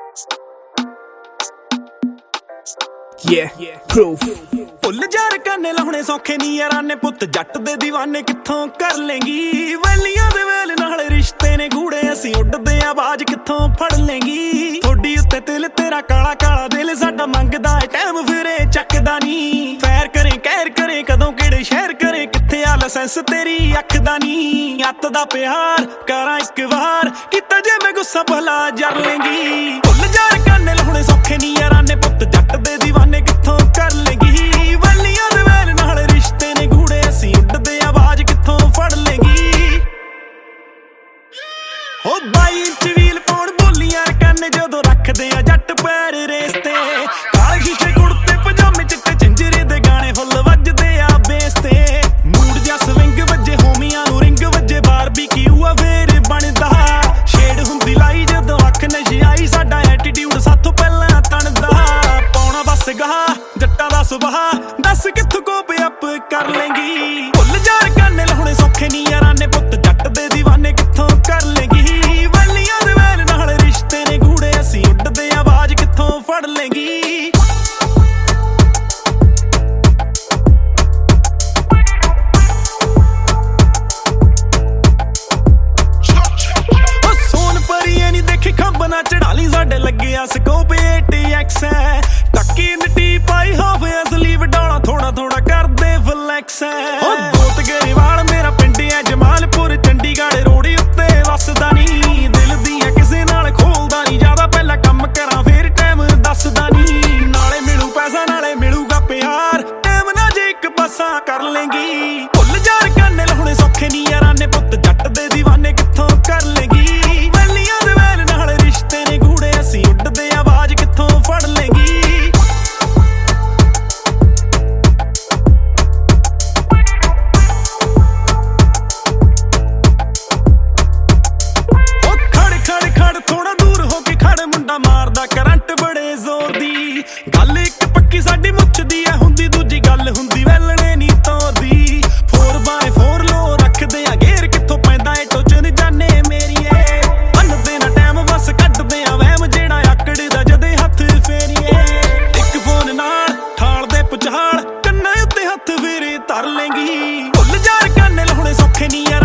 proof ਭੁੱਲ ਜਾ ਰਕਾਨੇ ਲਾਉਣੇ ਸੌਖੇ ਨੀ ਯਾਰਾਨੇ ਪੁੱਤ ਜੱਟ ਦੇ دیਵਾਨੇ ਕਿੱਥੋਂ ਕਰ ਲੇਂਗੀ ਵੈਲੀਆਂ ਦੇ ਵੇਲ ਨਾਲ ਰਿਸ਼ਤੇ ਨੇ ਗੂੜੇ ਅਸੀਂ ਉੱਡਦੇ ਆਵਾਜ਼ ਕਿੱਥੋਂ ਫੜ ਲੇਂਗੀ ਥੋੜੀ ਉੱਤੇ ਤਿਲ ਤੇਰਾ ਕਾਲਾ ਕਾਲਾ ਦਿਲ ਸਾਡਾ ਮੰਗਦਾ ਏ ਟਾਈਮ ਫਿਰੇ ਚੱਕਦਾ ਨੀ ਫੈਰ ਕਰੇ ਕਹਿਰ ਕਰੇ ਕਦੋਂ ਕਿਹੜੇ ਸ਼ਹਿਰ ਕਰੇ ਕਿੱਥੇ ਆ ਲਾਇਸੈਂਸ ਤੇਰੀ ਅੱਖ ਦਾ ਨੀ ਅੱਤ ਦਾ ਪਿਆਰ ਕਰਾਂ ਇੱਕ ਵਾਰ ਕੀਤਾ ਜੇ ਮੈਂ ਗੁੱਸਾ ਭਲਾ ਜਰ ਲੇਂਗੀ ਭੁੱਲ ਜਾ ਰਕਾਨੇ ਲਾਉਣੇ ਸੌਖੇ ਨੀ ਯਾਰਾਨੇ ਪੁੱਤ ਜੱਟ ਦੇ دیਵਾਨੇ ਕਿੱਥੋਂ ਕਰ ਲੇਂਗੀ ਵੈਲੀਆਂ ਦੇ ਵੇਲ ਨਾਲ ਰਿਸ਼ਤੇ ਨੇ ਗੂੜੇ ਅਸੀਂ ਉੱਡਦੇ ਆਵਾਜ਼ ਕਿੱਥੋਂ ਫੜ ਲੇਂਗੀ ਹੋ 22 ਇੰਚ ਵੀਲ ਪਾਉਣ ਬੋਲੀਆਂ ਰਕਾਨੇ ਜਦੋਂ ਰੱਖਦੇ ਆ ਜੱਟ ਪੈਰ ਰੇਸ ਤੇ ਕਾਲੇ ਸ਼ੀਸ਼ੇ ਕੁੜਤੇ ਪਜਾਮੇ ਚਿੱਟੇ ਝੰਜਰੇ ਦੇ ਗਾਣੇ ਫੁੱਲ ਵੱਜਦੇ ਆ ਬੇਸ ਤੇ ਮੂਡ ਜਾਂ ਸਵਿੰਗ ਵੱਜੇ ਹੋਮੀਆਂ ਨੂੰ ਰਿੰਗ ਵੱਜੇ ਬਾਰਬੀਕਿਊ ਆ ਫੇਰ ਬਣਦਾ ਸ਼ੇਡ ਹੁੰਦੀ ਲਾਈ ਜਦੋਂ ਅੱਖ ਨਸ਼ੀ ਆਈ ਸਾਡਾ ਐਟੀਟਿਊਡ ਸਾਥੋਂ ਪਹਿਲਾਂ ਤਣਦਾ ਪਾਉਣਾ ਬਸ ਗਾਹ ਜੱਟਾਂ ਦਾ ਸੁਭਾਅ ਦੱਸ ਕਿੱਥੋਂ ਕੋਪ ਅਪ ਕਰ ਲੇਂਗੀ ਭੁੱਲ ਜਾ ਰਕਾਨੇ ਲਾਉਣੇ ਸੌਖੇ ਨੀ ਯਾਰਾਨੇ ਪੁੱਤ ਜੱਟ ਦੇ دیਵਾਨੇ ਕਿੱਥੋਂ ਕਰ ਲੇਂਗੀ ਵੈਲੀਆਂ ਦੇ ਵੇਲ ਨਾਲ ਰਿਸ਼ਤੇ ਨੇ ਗੂੜੇ ਅਸੀਂ ਉੱਡਦੇ ਆਵਾਜ਼ ਕਿੱਥੋਂ ਫੜ ਲੇਂਗੀ ਸੋਨ ਪਰੀਏ ਨੀ ਦੇਖੀ ਖੰਭ ਨਾ ਚੜਾ ਲਈ ਸਾਡੇ ਲੱਗਿਆ ਸਕੋਪ 8x ਹੈ ਟੱਕੀ ਮਿੱਟੀ ਪਾਈ ਹੋਵੇ ਅਸਲੀ ਵਡਾਉਣਾ ਥੋੜਾ ਥੋੜਾ ਕਰਦੇ ਫਲੈਕਸ ਹੈ ਦੋਤ ਗਰੀਵਾਲ ਮੇਰਾ ਪਿੰਡ ਹੈ ਜਮਾਲਪੁਰ ਚੰਡੀਗੜ੍ਹ ਰੋੜੀ ਉੱਤੇ ਵਸਦਾ ਨੀ ਦਿਲ ਦੀਆਂ ਕਿਸੇ ਨਾਲ ਖੋਲਦਾ ਨੀ ਜਿਆਦਾ ਪਹਿਲਾਂ ਕੰਮ ਕਰਾਂ ਫੇਰ ਟਾਈਮ ਦੱਸਦਾ ਨੀ ਨਾਲੇ ਮਿਲੂ ਪੈਸਾ ਨਾਲੇ ਮਿਲੂਗਾ ਪਿਆਰ ਟਾਈਮ ਨਾ ਜੇ ਇੱਕ ਪਾਸਾ ਕਰ ਲੇਂਗੀ ਭੁੱਲ ਜਾ ਰਕਾਨੇ ਲਾਉਣੇ ਸੌਖੇ ਨੀ ਯਾਰਾਨੇ ਪੁੱਤ ਜੱਟ ਦੇ دیਵਾਨੇ ਕਿੱਥੋਂ ਕਰ ਲੇਂਗੀ ਵੈਲੀਆਂ ਦੇ ਵੇਲ ਨਾਲ ਰਿਸ਼ਤੇ ਨੇ ਗੂੜੇ ਅਸੀਂ ਉੱਡਦੇ ਆਵਾਜ਼ ਕਿੱਥੋਂ ਫੜ ਲੇਂਗੀ ਮਾਰਦਾ ਕਰੰਟ ਬੜੇ ਜ਼ੋਰ ਦੀ ਗੱਲ ਇੱਕ ਪੱਕੀ ਸਾਡੀ ਮੁੱਛਦੀ ਐ ਹੁੰਦੀ ਦੂਜੀ ਗੱਲ ਹੁੰਦੀ ਵੈਲਣੇ ਨੀ ਤੋਦੀ 4x4 ਲੋ ਰੱਖਦੇ ਆ ਗੇਰ ਕਿੱਥੋਂ ਪੈਂਦਾ ਏ ਟੋਚਨ ਜਾਨੇ ਮੇਰੀਏ ਬੰਨਦੇ ਨਾ ਟਾਈਮ ਬਸ ਕੱਢਦੇ ਆ ਵਹਿਮ ਜਿਹੜਾ ਆਕੜਦਾ ਜਦੇ ਹੱਥ ਫੇਰੀਏ ਇੱਕ ਫੋਨ ਨਾਲ ਠਾਲ ਦੇ ਪੁਚਾਲ ਕੰਨਾਂ ਉੱਤੇ ਹੱਥ ਫੇਰੇ ਧਰ ਲੇਂਗੀ ਭੁੱਲ ਜਾ ਰਕਾਨੇ ਲਾਉਣੇ ਸੌਖੇ ਨੀ